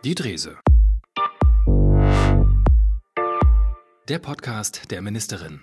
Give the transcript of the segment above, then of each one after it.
Die Drese. Der Podcast der Ministerin.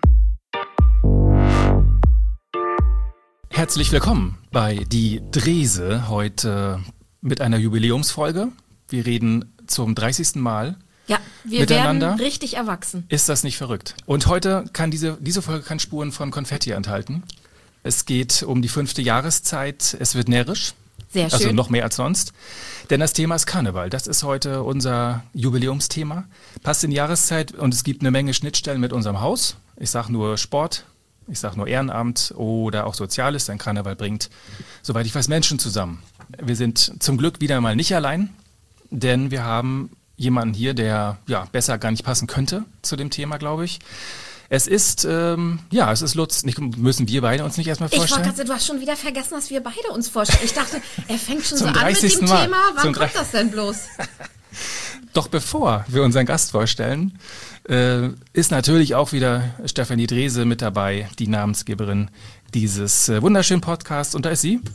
Herzlich willkommen bei Die Drese, heute mit einer Jubiläumsfolge. Wir reden zum 30. Mal wir miteinander. Werden richtig erwachsen. Ist das nicht verrückt? Und heute kann diese Folge kann Spuren von Konfetti enthalten. Es geht um die 5. Jahreszeit. Es wird närrisch. Sehr schön. Also noch mehr als sonst. Denn das Thema ist Karneval. Das ist heute unser Jubiläumsthema. Passt in die Jahreszeit und es gibt eine Menge Schnittstellen mit unserem Haus. Ich sage nur Sport, ich sage nur Ehrenamt oder auch Soziales. Denn Karneval bringt, soweit ich weiß, Menschen zusammen. Wir sind zum Glück wieder mal nicht allein, denn wir haben jemanden hier, der besser gar nicht passen könnte zu dem Thema, glaube ich. Es ist Lutz. Müssen wir beide uns nicht erstmal vorstellen? Ich wollte gerade sagen, du hast schon wieder vergessen, dass wir beide uns vorstellen. Ich dachte, er fängt schon so an mit 30. dem Mal. Thema. Wann kommt das denn bloß? Doch bevor wir unseren Gast vorstellen, ist natürlich auch wieder Stefanie Drese mit dabei, die Namensgeberin dieses wunderschönen Podcasts. Und da ist sie.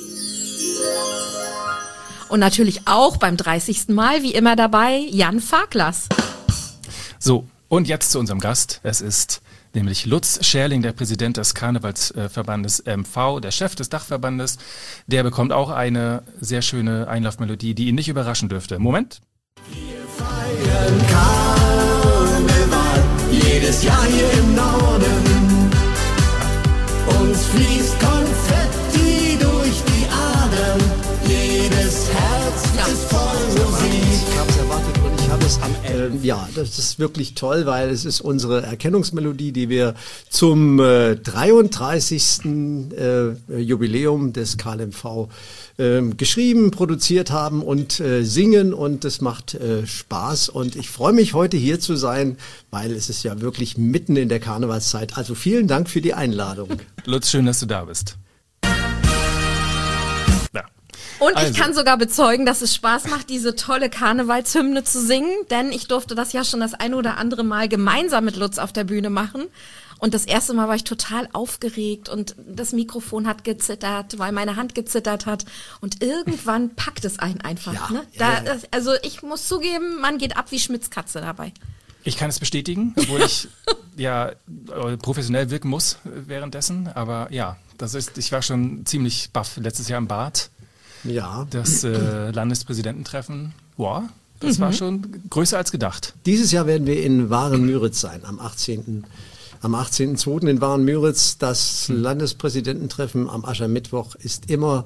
Und natürlich auch beim 30. Mal, wie immer dabei, Jan Farklas. So. Und jetzt zu unserem Gast. Es ist nämlich Lutz Scherling, der Präsident des Karnevalsverbandes MV, der Chef des Dachverbandes. Der bekommt auch eine sehr schöne Einlaufmelodie, die ihn nicht überraschen dürfte. Moment. Wir feiern Karneval jedes Jahr hier im Norden. Uns fließt Konfetti durch die Adern. Jedes Herz ist voll Musik. Ich habe es erwartet und ich habe es am Ende. Das ist wirklich toll, weil es ist unsere Erkennungsmelodie, die wir zum 33. Jubiläum des KLMV geschrieben, produziert haben und singen, und es macht Spaß, und ich freue mich, heute hier zu sein, weil es ist ja wirklich mitten in der Karnevalszeit. Also vielen Dank für die Einladung. Lutz, schön, dass du da bist. Und ich kann sogar bezeugen, dass es Spaß macht, diese tolle Karnevalshymne zu singen, denn ich durfte das ja schon das ein oder andere Mal gemeinsam mit Lutz auf der Bühne machen. Und das erste Mal war ich total aufgeregt und das Mikrofon hat gezittert, weil meine Hand gezittert hat. Und irgendwann packt es einen einfach. Also ich muss zugeben, man geht ab wie Schmitz Katze dabei. Ich kann es bestätigen, obwohl ich professionell wirken muss währenddessen. Aber ich war schon ziemlich baff letztes Jahr im Bad. Ja. Das Landespräsidententreffen, das war schon größer als gedacht. Dieses Jahr werden wir in Waren-Müritz sein, am 18.02. in Waren-Müritz. Das Landespräsidententreffen am Aschermittwoch ist immer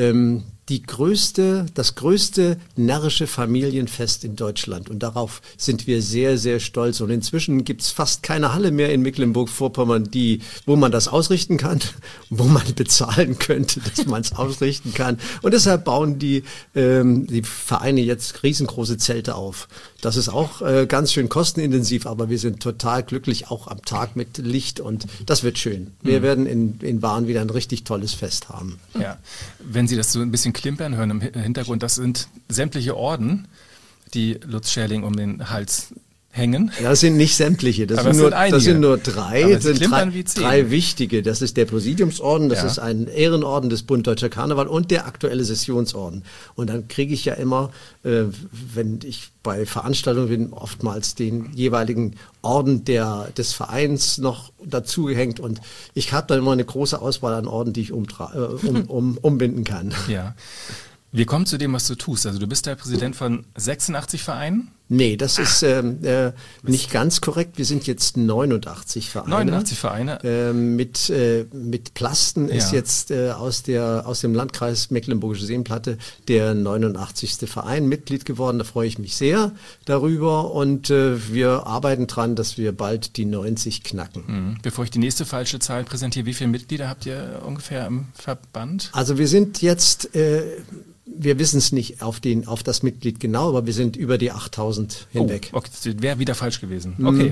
das größte närrische Familienfest in Deutschland. Und darauf sind wir sehr, sehr stolz. Und inzwischen gibt es fast keine Halle mehr in Mecklenburg-Vorpommern, wo man das ausrichten kann, wo man bezahlen könnte, dass man es ausrichten kann. Und deshalb bauen die Vereine jetzt riesengroße Zelte auf. Das ist auch ganz schön kostenintensiv, aber wir sind total glücklich, auch am Tag mit Licht, und das wird schön. Wir werden in Waren wieder ein richtig tolles Fest haben. Ja, wenn Sie das so ein bisschen klimpern hören im Hintergrund, das sind sämtliche Orden, die Lutz Scherling um den Hals hängen. Das sind nicht sämtliche, das sind nur drei. Das sind drei wichtige. Das ist der Präsidiumsorden, das ist ein Ehrenorden des Bund Deutscher Karneval und der aktuelle Sessionsorden. Und dann kriege ich ja immer, wenn ich bei Veranstaltungen bin, oftmals den jeweiligen Orden des Vereins noch dazu gehängt, und ich habe dann immer eine große Auswahl an Orden, die ich umbinden kann. Ja. Wir kommen zu dem, was du tust. Also du bist der Präsident von 86 Vereinen? Nee, das ist nicht ganz korrekt. Wir sind jetzt 89 Vereine. 89 Vereine? Mit Plasten ist jetzt aus dem Landkreis Mecklenburgische Seenplatte der 89. Verein Mitglied geworden. Da freue ich mich sehr darüber, und wir arbeiten dran, dass wir bald die 90 knacken. Bevor ich die nächste falsche Zahl präsentiere, wie viele Mitglieder habt ihr ungefähr im Verband? Also wir sind jetzt... wir wissen es nicht auf das Mitglied genau, aber wir sind über die 8000 hinweg. Okay, das wäre wieder falsch gewesen. Okay.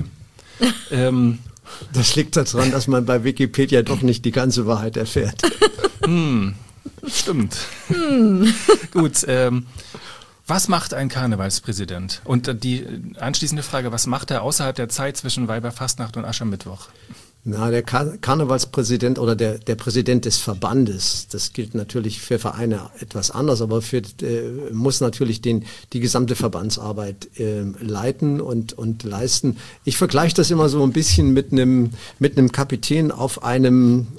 Das liegt daran, dass man bei Wikipedia doch nicht die ganze Wahrheit erfährt. Stimmt. Gut, was macht ein Karnevalspräsident? Und die anschließende Frage, was macht er außerhalb der Zeit zwischen Weiberfastnacht und Aschermittwoch? Na, der Karnevalspräsident oder der Präsident des Verbandes, das gilt natürlich für Vereine etwas anders, aber muss natürlich die gesamte Verbandsarbeit leiten und leisten. Ich vergleiche das immer so ein bisschen mit einem Kapitän auf einem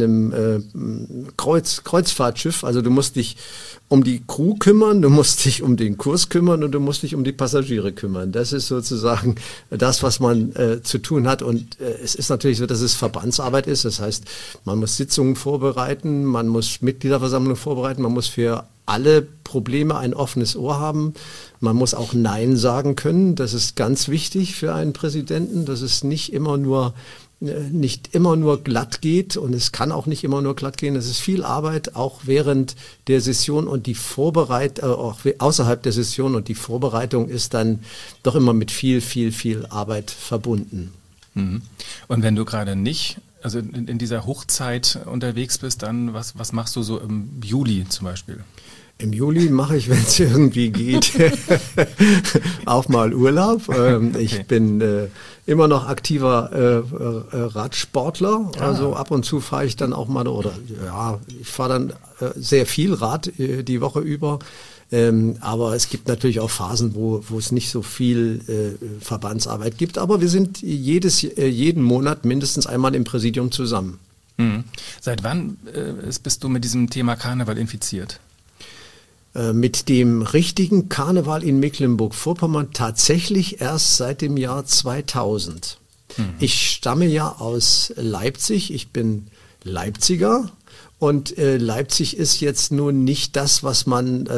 Kreuzfahrtschiff. Also du musst dich um die Crew kümmern, du musst dich um den Kurs kümmern und du musst dich um die Passagiere kümmern. Das ist sozusagen das, was man zu tun hat. Und es ist natürlich so, dass es Verbandsarbeit ist. Das heißt, man muss Sitzungen vorbereiten, man muss Mitgliederversammlungen vorbereiten, man muss für alle Probleme ein offenes Ohr haben. Man muss auch Nein sagen können. Das ist ganz wichtig für einen Präsidenten, dass es nicht immer nur glatt geht und es kann auch nicht immer nur glatt gehen. Es ist viel Arbeit, auch während der Session und die Vorbereitung, auch außerhalb der Session, und die Vorbereitung ist dann doch immer mit viel Arbeit verbunden. Mhm. Und wenn du gerade nicht, also in dieser Hochzeit unterwegs bist, dann was machst du so im Juli zum Beispiel? Im Juli mache ich, wenn es irgendwie geht, auch mal Urlaub. Ich bin immer noch aktiver Radsportler. Also ab und zu fahre ich dann auch mal, ich fahre dann sehr viel Rad die Woche über. Aber es gibt natürlich auch Phasen, wo es nicht so viel Verbandsarbeit gibt. Aber wir sind jeden Monat mindestens einmal im Präsidium zusammen. Mhm. Seit wann bist du mit diesem Thema Karneval infiziert? Mit dem richtigen Karneval in Mecklenburg-Vorpommern tatsächlich erst seit dem Jahr 2000. Mhm. Ich stamme ja aus Leipzig, ich bin Leipziger. Und Leipzig ist jetzt nun nicht das, was man,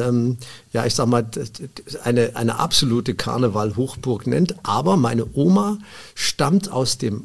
eine absolute Karneval-Hochburg nennt. Aber meine Oma stammte aus dem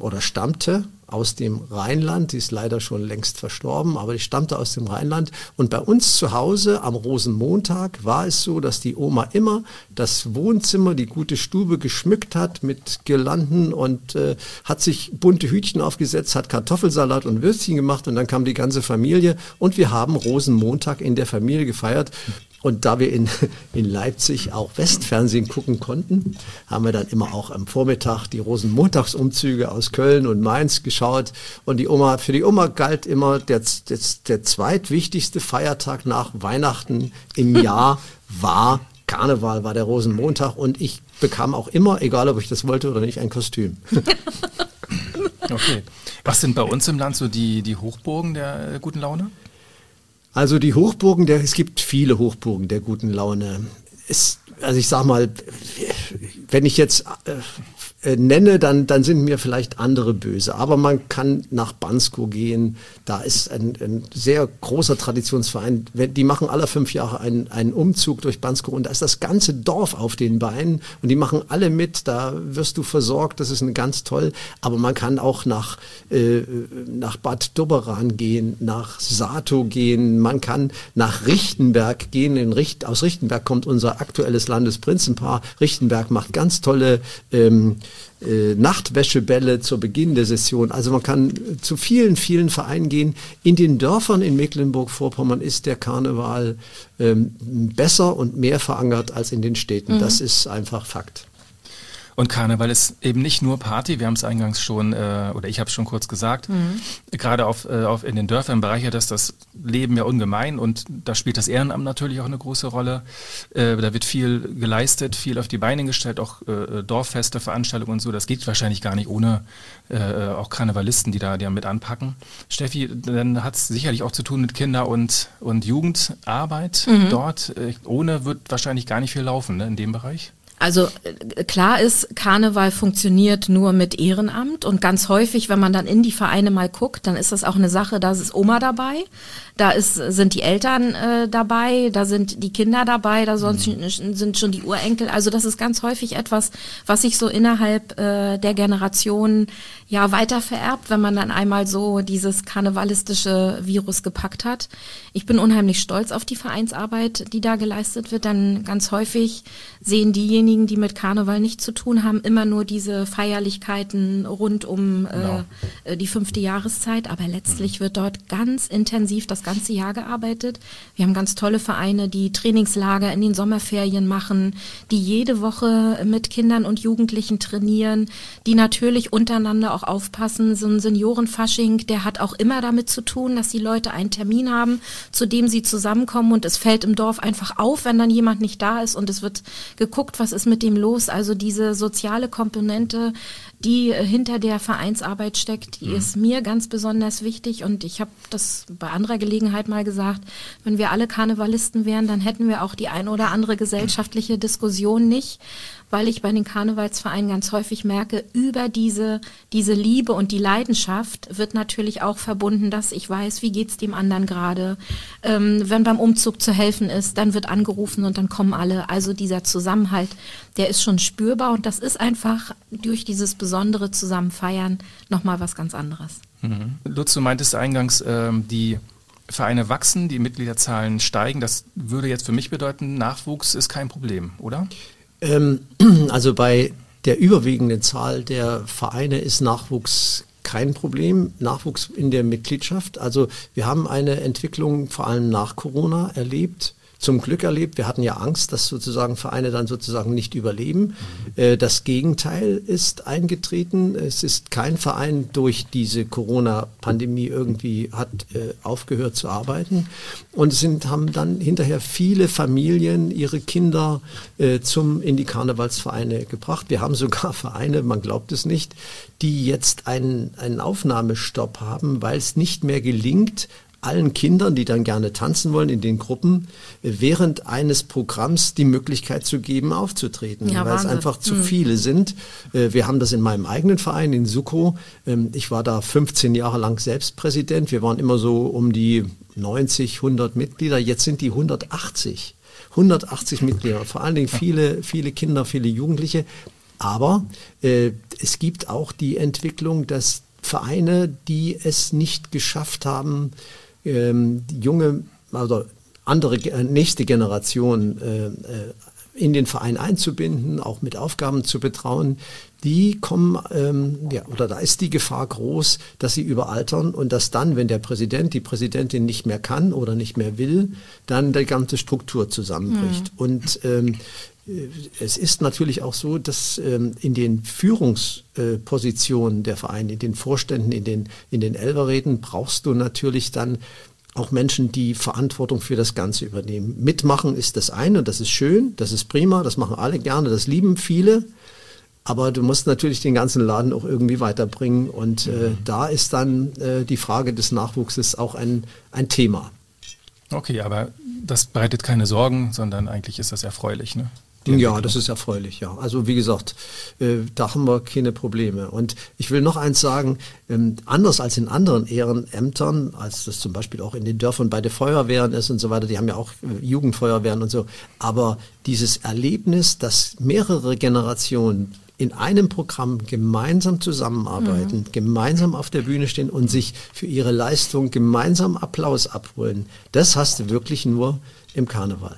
Rheinland. Die ist leider schon längst verstorben, aber die stammte aus dem Rheinland. Und bei uns zu Hause am Rosenmontag war es so, dass die Oma immer das Wohnzimmer, die gute Stube geschmückt hat mit Girlanden und hat sich bunte Hütchen aufgesetzt, hat Kartoffelsalat und Würstchen gemacht und dann kam die ganze Familie und wir haben Rosenmontag in der Familie gefeiert. Und da wir in Leipzig auch Westfernsehen gucken konnten, haben wir dann immer auch am Vormittag die Rosenmontagsumzüge aus Köln und Mainz geschaut. Und für die Oma galt immer der zweitwichtigste Feiertag nach Weihnachten im Jahr war Karneval, war der Rosenmontag. Und ich bekam auch immer, egal ob ich das wollte oder nicht, ein Kostüm. Okay. Was sind bei uns im Land so die Hochburgen der guten Laune? Also die Hochburgen, es gibt viele Hochburgen der guten Laune. Also ich sag mal, wenn ich jetzt nenne, dann sind mir vielleicht andere böse. Aber man kann nach Bansko gehen. Da ist ein sehr großer Traditionsverein. Die machen alle 5 Jahre einen Umzug durch Bansko und da ist das ganze Dorf auf den Beinen und die machen alle mit. Da wirst du versorgt. Das ist ganz toll. Aber man kann auch nach Bad Doberan gehen, nach Sato gehen. Man kann nach Richtenberg gehen. Aus Richtenberg kommt unser aktuelles Landesprinzenpaar. Richtenberg macht ganz tolle Nachtwäschebälle zu Beginn der Session. Also man kann zu vielen Vereinen gehen. In den Dörfern in Mecklenburg-Vorpommern ist der Karneval besser und mehr verankert als in den Städten. Mhm. Das ist einfach Fakt. Und Karneval ist eben nicht nur Party, wir haben es eingangs schon, oder ich habe es schon kurz gesagt, gerade in den Dörfern bereichert das Leben ja ungemein und da spielt das Ehrenamt natürlich auch eine große Rolle. Da wird viel geleistet, viel auf die Beine gestellt, auch Dorffeste, Veranstaltungen und so. Das geht wahrscheinlich gar nicht ohne auch Karnevalisten, die da mit anpacken. Steffi, dann hat es sicherlich auch zu tun mit Kinder- und Jugendarbeit dort. Ohne wird wahrscheinlich gar nicht viel laufen, ne, in dem Bereich. Also klar ist, Karneval funktioniert nur mit Ehrenamt und ganz häufig, wenn man dann in die Vereine mal guckt, dann ist das auch eine Sache, da ist Oma dabei, sind die Eltern dabei, da sind die Kinder dabei, da sind schon die Urenkel. Also das ist ganz häufig etwas, was sich so innerhalb der Generation ja weiter vererbt, wenn man dann einmal so dieses karnevalistische Virus gepackt hat. Ich bin unheimlich stolz auf die Vereinsarbeit, die da geleistet wird, dann ganz häufig sehen diejenigen, diejenigen, die mit Karneval nichts zu tun haben, immer nur diese Feierlichkeiten rund um die 5. Jahreszeit. Aber letztlich wird dort ganz intensiv das ganze Jahr gearbeitet. Wir haben ganz tolle Vereine, die Trainingslager in den Sommerferien machen, die jede Woche mit Kindern und Jugendlichen trainieren, die natürlich untereinander auch aufpassen. So ein Seniorenfasching, der hat auch immer damit zu tun, dass die Leute einen Termin haben, zu dem sie zusammenkommen, und es fällt im Dorf einfach auf, wenn dann jemand nicht da ist, und es wird geguckt, was ist mit dem los. Also diese soziale Komponente, die hinter der Vereinsarbeit steckt, die ist mir ganz besonders wichtig, und ich habe das bei anderer Gelegenheit mal gesagt, wenn wir alle Karnevalisten wären, dann hätten wir auch die ein oder andere gesellschaftliche Diskussion nicht, weil ich bei den Karnevalsvereinen ganz häufig merke, über diese Liebe und die Leidenschaft wird natürlich auch verbunden, dass ich weiß, wie geht's dem anderen gerade. Wenn beim Umzug zu helfen ist, dann wird angerufen und dann kommen alle. Also dieser Zusammenhalt, der ist schon spürbar, und das ist einfach durch dieses besondere Zusammenfeiern nochmal was ganz anderes. Lutz, du meintest eingangs, die Vereine wachsen, die Mitgliederzahlen steigen. Das würde jetzt für mich bedeuten, Nachwuchs ist kein Problem, oder? Also bei der überwiegenden Zahl der Vereine ist Nachwuchs kein Problem, Nachwuchs in der Mitgliedschaft. Also wir haben eine Entwicklung vor allem nach Corona erlebt, zum Glück erlebt. Wir hatten ja Angst, dass sozusagen Vereine dann sozusagen nicht überleben. Das Gegenteil ist eingetreten. Es ist kein Verein durch diese Corona-Pandemie irgendwie hat aufgehört zu arbeiten. Und haben dann hinterher viele Familien ihre Kinder in die Karnevalsvereine gebracht. Wir haben sogar Vereine, man glaubt es nicht, die jetzt einen Aufnahmestopp haben, weil es nicht mehr gelingt, allen Kindern, die dann gerne tanzen wollen in den Gruppen, während eines Programms die Möglichkeit zu geben, aufzutreten, weil Wahnsinn. Es einfach zu viele sind. Wir haben das in meinem eigenen Verein in Sukow. Ich war da 15 Jahre lang selbst Präsident. Wir waren immer so um die 90, 100 Mitglieder. Jetzt sind die 180 Mitglieder. Vor allen Dingen viele Kinder, viele Jugendliche. Aber es gibt auch die Entwicklung, dass Vereine, die es nicht geschafft haben, junge, also nächste Generation in den Verein einzubinden, auch mit Aufgaben zu betrauen, die kommen, oder da ist die Gefahr groß, dass sie überaltern und dass dann, wenn der Präsident, die Präsidentin nicht mehr kann oder nicht mehr will, dann die ganze Struktur zusammenbricht. Und es ist natürlich auch so, dass in den Führungspositionen der Vereine, in den Vorständen, in den Elferräten brauchst du natürlich dann auch Menschen, die Verantwortung für das Ganze übernehmen. Mitmachen ist das eine, und das ist schön, das ist prima, das machen alle gerne, das lieben viele. Aber du musst natürlich den ganzen Laden auch irgendwie weiterbringen, und da ist dann die Frage des Nachwuchses auch ein Thema. Okay, aber das bereitet keine Sorgen, sondern eigentlich ist das erfreulich, ne? Ja, das ist erfreulich, ja. Also wie gesagt, da haben wir keine Probleme. Und ich will noch eins sagen, anders als in anderen Ehrenämtern, als das zum Beispiel auch in den Dörfern bei den Feuerwehren ist und so weiter, die haben ja auch Jugendfeuerwehren und so, aber dieses Erlebnis, dass mehrere Generationen in einem Programm gemeinsam zusammenarbeiten, gemeinsam auf der Bühne stehen und sich für ihre Leistung gemeinsam Applaus abholen, das hast du wirklich nur im Karneval.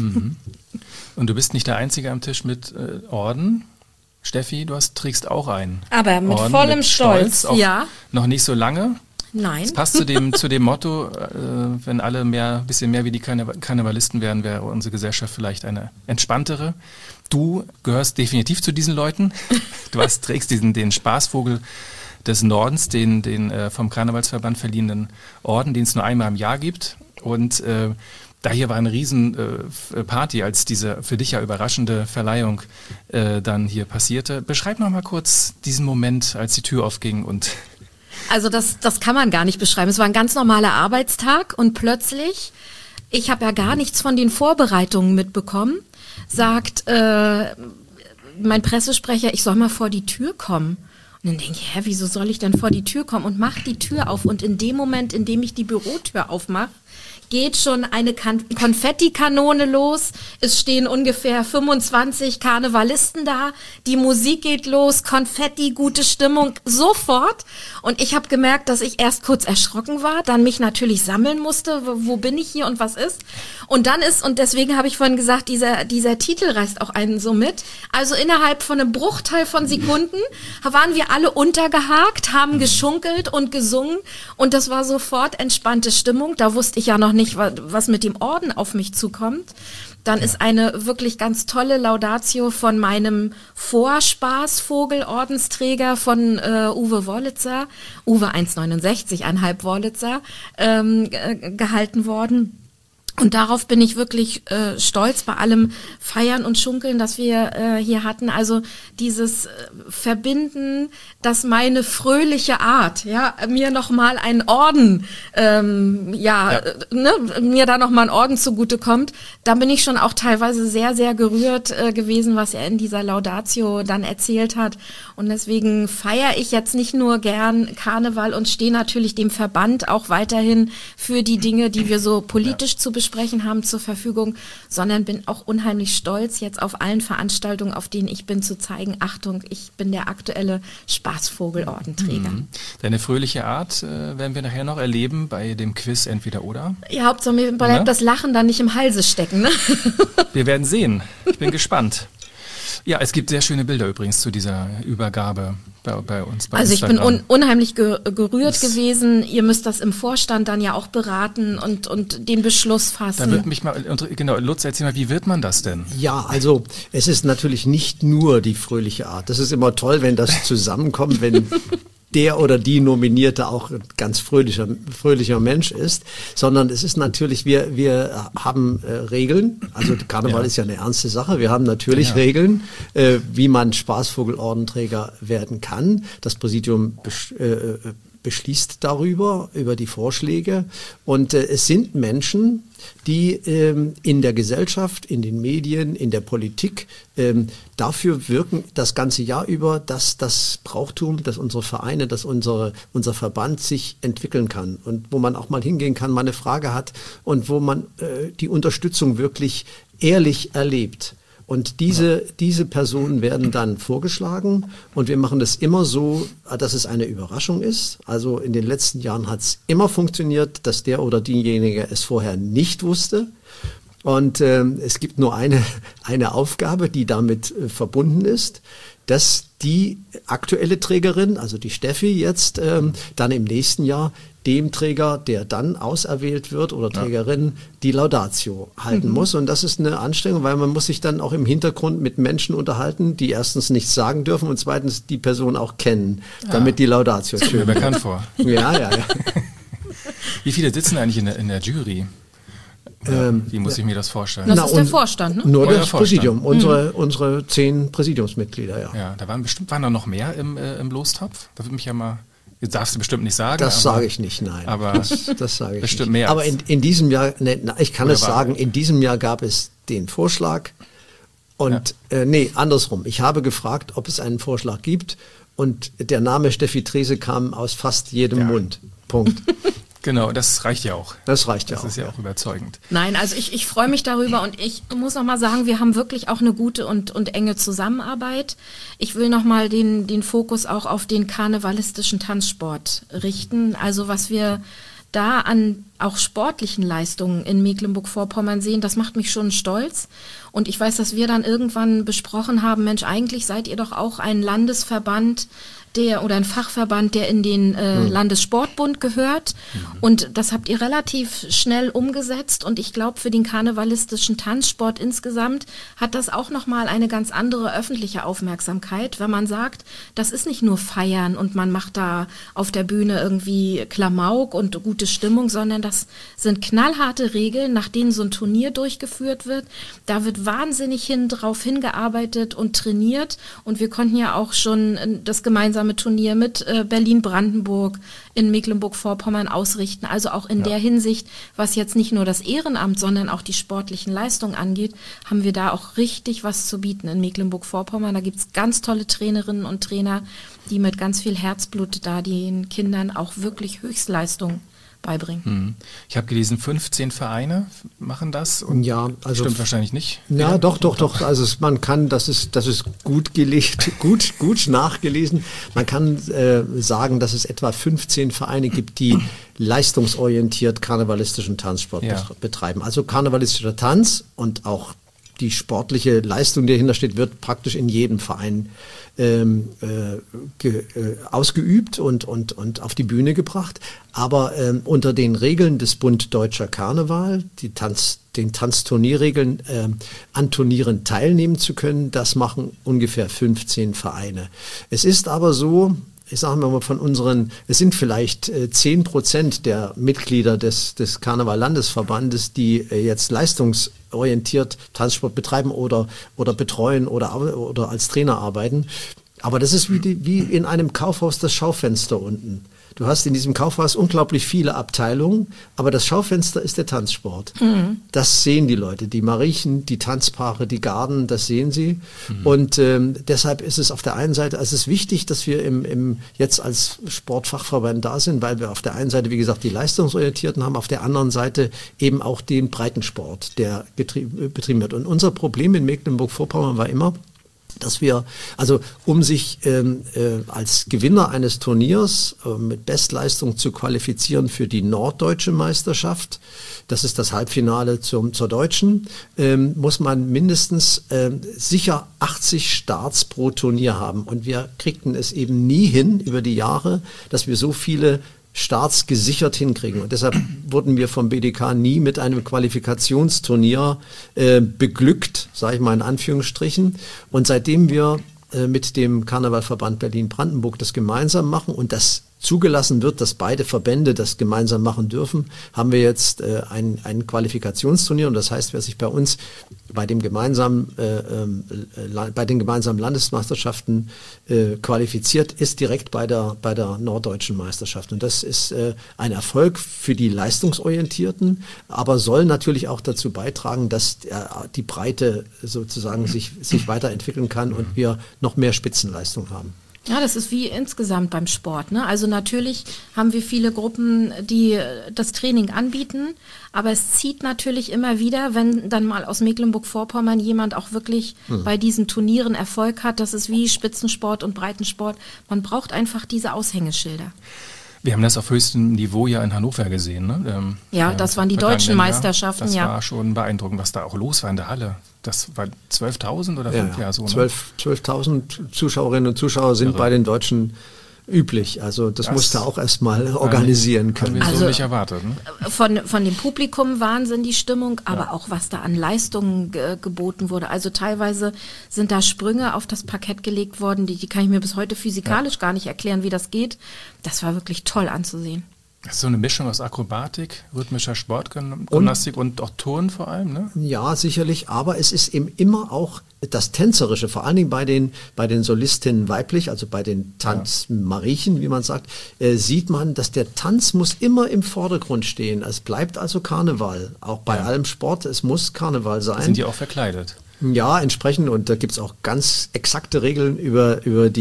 Und du bist nicht der Einzige am Tisch mit Orden. Steffi, du trägst auch einen. Aber mit Orden, vollem mit Stolz, ja. Noch nicht so lange. Nein. Es passt zu dem Motto, wenn alle ein bisschen mehr wie die Karnevalisten wären, wäre unsere Gesellschaft vielleicht eine entspanntere. Du gehörst definitiv zu diesen Leuten. Du trägst den Spaßvogel des Nordens, den vom Karnevalsverband verliehenen Orden, den es nur einmal im Jahr gibt. Und da hier war eine riesen Party, als diese für dich ja überraschende Verleihung dann hier passierte. Beschreib noch mal kurz diesen Moment, als die Tür aufging und... Also das kann man gar nicht beschreiben. Es war ein ganz normaler Arbeitstag, und plötzlich, ich habe ja gar nichts von den Vorbereitungen mitbekommen, sagt mein Pressesprecher, ich soll mal vor die Tür kommen. Und dann denke ich, wieso soll ich denn vor die Tür kommen? Und mach die Tür auf. Und in dem Moment, in dem ich die Bürotür aufmache, geht schon eine Konfettikanone los. Es stehen ungefähr 25 Karnevalisten da. Die Musik geht los, Konfetti, gute Stimmung, sofort. Und ich habe gemerkt, dass ich erst kurz erschrocken war, dann mich natürlich sammeln musste, wo bin ich hier und was ist. Und dann und deswegen habe ich vorhin gesagt, dieser Titel reißt auch einen so mit. Also innerhalb von einem Bruchteil von Sekunden waren wir alle untergehakt, haben geschunkelt und gesungen und das war sofort entspannte Stimmung. Da wusste ich ja noch nicht, was mit dem Orden auf mich zukommt. Dann ist eine wirklich ganz tolle Laudatio von meinem Vorspaßvogel-Ordensträger von Uwe Wollitzer, Uwe 1,69, ein halb Wollitzer, gehalten worden. Und darauf bin ich wirklich stolz bei allem Feiern und Schunkeln, das wir hier hatten. Also dieses Verbinden, dass meine fröhliche Art, mir nochmal einen Orden, mir da nochmal ein Orden zugutekommt. Da bin ich schon auch teilweise sehr, sehr gerührt gewesen, was er in dieser Laudatio dann erzählt hat. Und deswegen feiere ich jetzt nicht nur gern Karneval und stehe natürlich dem Verband auch weiterhin für die Dinge, die wir so politisch zu besprechen haben, zur Verfügung, sondern bin auch unheimlich stolz, jetzt auf allen Veranstaltungen, auf denen ich bin, zu zeigen, Achtung, ich bin der aktuelle Spaßvogelordenträger. Deine fröhliche Art werden wir nachher noch erleben bei dem Quiz Entweder-Oder. Ja, Hauptsache mir bleibt das Lachen dann nicht im Halse stecken. Ne? Wir werden sehen. Ich bin gespannt. Ja, es gibt sehr schöne Bilder übrigens zu dieser Übergabe bei uns. Also ich bin unheimlich gerührt gewesen. Ihr müsst das im Vorstand dann ja auch beraten und den Beschluss fassen. Da würde mich mal, genau, Lutz, erzähl mal, wie wird man das denn? Ja, also es ist natürlich nicht nur die fröhliche Art. Das ist immer toll, wenn das zusammenkommt, wenn der oder die Nominierte auch ein ganz fröhlicher Mensch ist, sondern es ist natürlich, wir haben Regeln, also Karneval ist ja eine ernste Sache, wir haben natürlich Regeln, wie man Spaßvogelordenträger werden kann. Das Präsidium beschließt darüber, über die Vorschläge und es sind Menschen, die in der Gesellschaft, in den Medien, in der Politik dafür wirken das ganze Jahr über, dass das Brauchtum, dass unsere Vereine, dass unser Verband sich entwickeln kann und wo man auch mal hingehen kann, mal eine Frage hat und wo man die Unterstützung wirklich ehrlich erlebt. Und diese Personen werden dann vorgeschlagen und wir machen das immer so, dass es eine Überraschung ist. Also in den letzten Jahren hat es immer funktioniert, dass der oder diejenige es vorher nicht wusste. Und es gibt nur eine Aufgabe, die damit verbunden ist, dass die aktuelle Trägerin, also die Steffi jetzt, dann im nächsten Jahr dem Träger, der dann auserwählt wird oder Trägerin, die Laudatio halten muss. Und das ist eine Anstrengung, weil man muss sich dann auch im Hintergrund mit Menschen unterhalten, die erstens nichts sagen dürfen und zweitens die Person auch kennen, damit die Laudatio schön wird. Mir bekannt vor. Ja. Wie viele sitzen eigentlich in der Jury? Wie muss ich mir das vorstellen? Das ist der Vorstand, ne? Nur das Präsidium, unsere 10 Präsidiumsmitglieder, Ja, da waren da noch mehr im Lostopf? Da würde mich ja mal... Das darfst du bestimmt nicht sagen. Das sage ich nicht, nein. Aber das sage ich bestimmt nicht. Mehr. Aber in diesem Jahr, ich kann es sagen, in diesem Jahr gab es den Vorschlag und andersrum. Ich habe gefragt, ob es einen Vorschlag gibt und der Name Steffi Trese kam aus fast jedem Mund. Punkt. Genau, das reicht ja auch. Das reicht ja auch. Das ist ja auch überzeugend. Nein, also ich freue mich darüber und ich muss noch mal sagen, wir haben wirklich auch eine gute und enge Zusammenarbeit. Ich will noch mal den Fokus auch auf den karnevalistischen Tanzsport richten. Also was wir da an auch sportlichen Leistungen in Mecklenburg-Vorpommern sehen, das macht mich schon stolz. Und ich weiß, dass wir dann irgendwann besprochen haben, Mensch, eigentlich seid ihr doch auch ein Landesverband, oder ein Fachverband, der in den Landessportbund gehört. Und das habt ihr relativ schnell umgesetzt. Und ich glaube, für den karnevalistischen Tanzsport insgesamt hat das auch nochmal eine ganz andere öffentliche Aufmerksamkeit, wenn man sagt, das ist nicht nur Feiern und man macht da auf der Bühne irgendwie Klamauk und gute Stimmung, sondern das sind knallharte Regeln, nach denen so ein Turnier durchgeführt wird. Da wird wahnsinnig drauf hingearbeitet und trainiert. Und wir konnten ja auch schon das gemeinsame Turnier mit Berlin-Brandenburg in Mecklenburg-Vorpommern ausrichten. Also auch in der Hinsicht, was jetzt nicht nur das Ehrenamt, sondern auch die sportlichen Leistungen angeht, haben wir da auch richtig was zu bieten in Mecklenburg-Vorpommern. Da gibt es ganz tolle Trainerinnen und Trainer, die mit ganz viel Herzblut da den Kindern auch wirklich Höchstleistung beibringen. Ich habe gelesen, 15 Vereine machen das. Und ja, also stimmt wahrscheinlich nicht. Ja, doch. Also man kann, das ist gut gelegt, gut nachgelesen. Man kann sagen, dass es etwa 15 Vereine gibt, die leistungsorientiert karnevalistischen Tanzsport betreiben. Also karnevalistischer Tanz und auch die sportliche Leistung, die dahinter steht, wird praktisch in jedem Verein ausgeübt und auf die Bühne gebracht. Aber unter den Regeln des Bund Deutscher Karneval, den Tanzturnierregeln an Turnieren teilnehmen zu können, das machen ungefähr 15 Vereine. Es ist aber so, ich sage mal es sind vielleicht 10% der Mitglieder des Karneval-Landesverbandes, die jetzt leistungsorientiert Tanzsport betreiben oder betreuen oder als Trainer arbeiten. Aber das ist wie in einem Kaufhaus das Schaufenster unten. Du hast in diesem Kaufhaus unglaublich viele Abteilungen, aber das Schaufenster ist der Tanzsport. Das sehen die Leute, die Mariechen, die Tanzpaare, die Garden, das sehen sie. Und deshalb ist es auf der einen Seite, also es ist wichtig, dass wir jetzt als Sportfachverband da sind, weil wir auf der einen Seite, wie gesagt, die Leistungsorientierten haben, auf der anderen Seite eben auch den Breitensport, der betrieben wird. Und unser Problem in Mecklenburg-Vorpommern war immer, dass wir, also um sich als Gewinner eines Turniers mit Bestleistung zu qualifizieren für die norddeutsche Meisterschaft, das ist das Halbfinale zur deutschen, muss man mindestens sicher 80 Starts pro Turnier haben. Und wir kriegten es eben nie hin über die Jahre, dass wir so viele Starts gesichert hinkriegen. Und deshalb wurden wir vom BDK nie mit einem Qualifikationsturnier beglückt, sage ich mal in Anführungsstrichen. Und seitdem wir mit dem Karnevalverband Berlin-Brandenburg das gemeinsam machen und das zugelassen wird, dass beide Verbände das gemeinsam machen dürfen, haben wir jetzt ein Qualifikationsturnier. Und das heißt, wer sich bei uns bei den gemeinsamen Landesmeisterschaften qualifiziert, ist direkt bei der norddeutschen Meisterschaft. Und das ist ein Erfolg für die Leistungsorientierten, aber soll natürlich auch dazu beitragen, dass die Breite sozusagen sich weiterentwickeln kann und wir noch mehr Spitzenleistung haben. Ja, das ist wie insgesamt beim Sport, ne? Also natürlich haben wir viele Gruppen, die das Training anbieten, aber es zieht natürlich immer wieder, wenn dann mal aus Mecklenburg-Vorpommern jemand auch wirklich bei diesen Turnieren Erfolg hat. Das ist wie Spitzensport und Breitensport. Man braucht einfach diese Aushängeschilder. Wir haben das auf höchstem Niveau ja in Hannover gesehen, ne? Das waren die deutschen Meisterschaften, Das war schon beeindruckend, was da auch los war in der Halle. Das war 12.000 oder 5 Jahre so, ne? 12.000 Zuschauerinnen und Zuschauer sind bei den Deutschen üblich. Also das musste auch erstmal organisieren können. Haben wir so nicht erwartet. Ne? Von dem Publikum Wahnsinn die Stimmung, aber auch was da an Leistungen geboten wurde. Also teilweise sind da Sprünge auf das Parkett gelegt worden, die kann ich mir bis heute physikalisch gar nicht erklären, wie das geht. Das war wirklich toll anzusehen. Das ist so eine Mischung aus Akrobatik, rhythmischer Sportgymnastik und auch Turnen vor allem, ne? Ja, sicherlich, aber es ist eben immer auch das Tänzerische, vor allen Dingen bei den Solistinnen weiblich, also bei den Tanzmariechen, wie man sagt, sieht man, dass der Tanz muss immer im Vordergrund stehen. Es bleibt also Karneval, auch bei allem Sport, es muss Karneval sein. Sind die auch verkleidet? Ja, entsprechend, und da gibt's auch ganz exakte Regeln über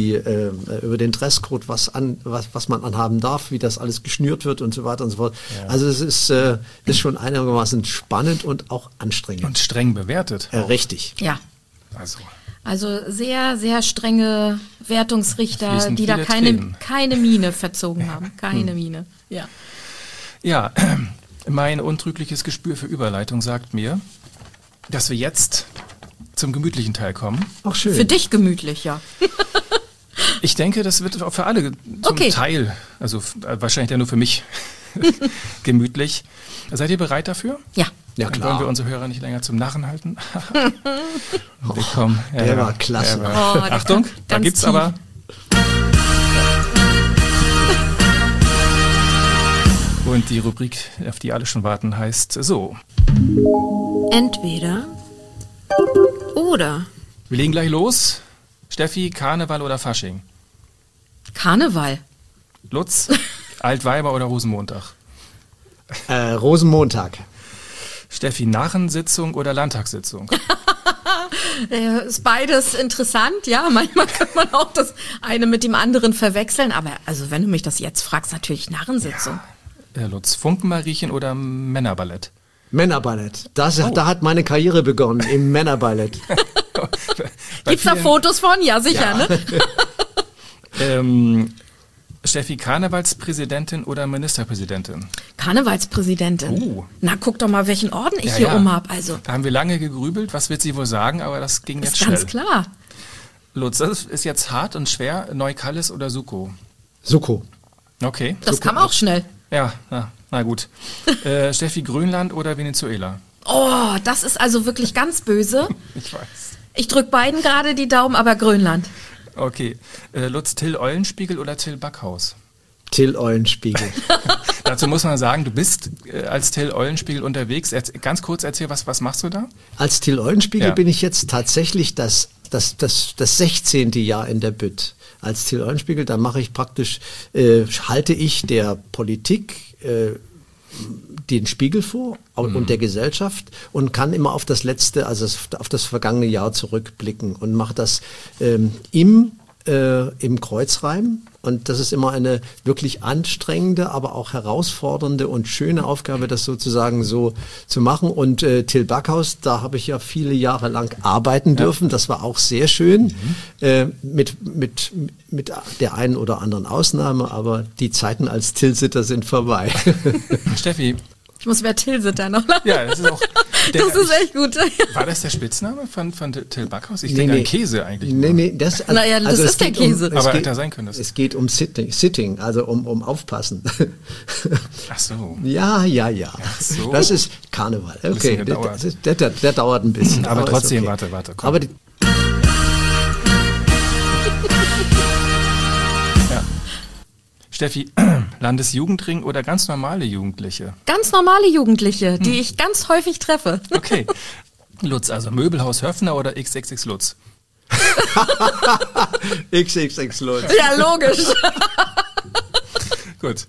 den Dresscode, was man anhaben darf, wie das alles geschnürt wird und so weiter und so fort. Ja. Also es ist schon einigermaßen spannend und auch anstrengend. Und streng bewertet. Richtig. Ja. Also sehr, sehr strenge Wertungsrichter, die da keine Miene verzogen haben. Keine Miene, ja. Ja, mein untrügliches Gespür für Überleitung sagt mir, dass wir jetzt zum gemütlichen Teil kommen. Ach, schön. Für dich gemütlich, ja. Ich denke, das wird auch für alle zum Teil, also wahrscheinlich ja nur für mich, gemütlich. Seid ihr bereit dafür? Ja. Ja, Dann klar. wollen wir unsere Hörer nicht länger zum Narren halten. Willkommen. Der war klasse. Achtung, da gibt's aber... Und die Rubrik, auf die alle schon warten, heißt so. Entweder oder. Wir legen gleich los. Steffi, Karneval oder Fasching? Karneval. Lutz, Altweiber oder Rosenmontag? Rosenmontag. Steffi, Narrensitzung oder Landtagssitzung? Ist beides interessant, ja. Manchmal kann man auch das eine mit dem anderen verwechseln. Aber also wenn du mich das jetzt fragst, natürlich Narrensitzung. Lutz, Funkenmariechen oder Männerballett? Männerballett. Da hat meine Karriere begonnen, im Männerballett. Gibt's da Fotos von? Ja, sicher, Ja. ne? Steffi, Karnevalspräsidentin oder Ministerpräsidentin? Karnevalspräsidentin. Na, guck doch mal, welchen Orden ich hier umhab. Also, Da haben wir lange gegrübelt, was wird sie wohl sagen, aber das ging jetzt ist schnell. ganz klar. Lutz, das ist jetzt hart und schwer. Neukallis oder Suko? Suko. Okay. Das kam auch schnell. Ja, na gut. Steffi, Grönland oder Venezuela? Oh, das ist also wirklich ganz böse. Ich weiß. Ich drück beiden gerade die Daumen, aber Grönland. Okay. Lutz, Till Eulenspiegel oder Till Backhaus? Till Eulenspiegel. Dazu muss man sagen, du bist als Till Eulenspiegel unterwegs. Ganz kurz erzähl, was machst du da? Als Till Eulenspiegel Ja. bin ich jetzt tatsächlich das 16. Jahr in der Bütt. Als Till Eulenspiegel, da mache ich praktisch, halte ich der Politik den Spiegel vor und der Gesellschaft und kann immer auf das letzte, also auf das vergangene Jahr zurückblicken und mache das im Kreuzreim. Und das ist immer eine wirklich anstrengende, aber auch herausfordernde und schöne Aufgabe, das sozusagen so zu machen. Und Till Backhaus, da habe ich ja viele Jahre lang arbeiten dürfen. Das war auch sehr schön, mit der einen oder anderen Ausnahme. Aber die Zeiten als Tilsiter sind vorbei. Steffi. Ich muss mehr Tilsiter noch. Ja, das ist auch. Das ist echt gut. War das der Spitzname von Till Backhaus? Ich denke an Käse eigentlich. Nee, das, Naja, das ist der Käse. Aber hätte sein können. Es geht um Sitting, also um Aufpassen. Ach so. Ja. Ach so. Das ist Karneval. Okay, bisschen gedauert. der dauert ein bisschen. Aber ist trotzdem, okay. warte, komm. Aber Steffi, Landesjugendring oder ganz normale Jugendliche? Ganz normale Jugendliche, die ich ganz häufig treffe. Okay. Lutz, also Möbelhaus Höffner oder XXX Lutz? XXX Lutz. Ja, logisch. Gut.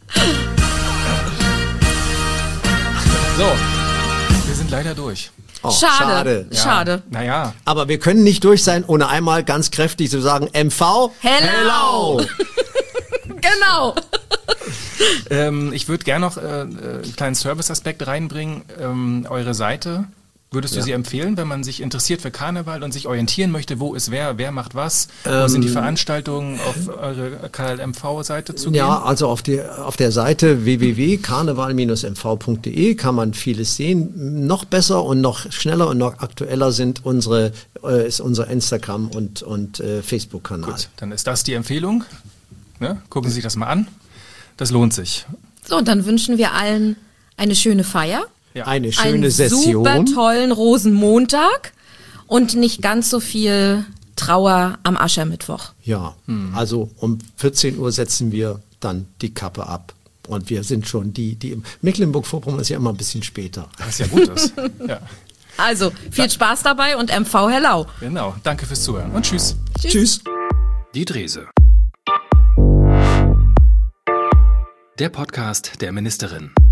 So, wir sind leider durch. Oh, Schade. Ja. Schade. Naja, Aber wir können nicht durch sein, ohne einmal ganz kräftig zu sagen, MV, Hello. Genau. ich würde gerne noch einen kleinen Service-Aspekt reinbringen. Eure Seite, würdest du sie empfehlen, wenn man sich interessiert für Karneval und sich orientieren möchte, wo ist wer macht was, wo sind die Veranstaltungen, auf eure KLMV-Seite zu gehen? Ja, also auf der Seite www.karneval-mv.de kann man vieles sehen. Noch besser und noch schneller und noch aktueller ist unser Instagram und Facebook-Kanal. Gut, dann ist das die Empfehlung. Ne? Gucken Sie sich das mal an. Das lohnt sich. So, und dann wünschen wir allen eine schöne Feier. Ja. Eine schöne einen Session. super tollen Rosenmontag und nicht ganz so viel Trauer am Aschermittwoch. Ja, also um 14 Uhr setzen wir dann die Kappe ab. Und wir sind schon die im Mecklenburg-Vorpommern ist ja immer ein bisschen später. Was ja gut ist. Ja. Also, viel Spaß dabei und MV Hello. Genau. Danke fürs Zuhören und tschüss. Tschüss. Die Drese. Der Podcast der Ministerin.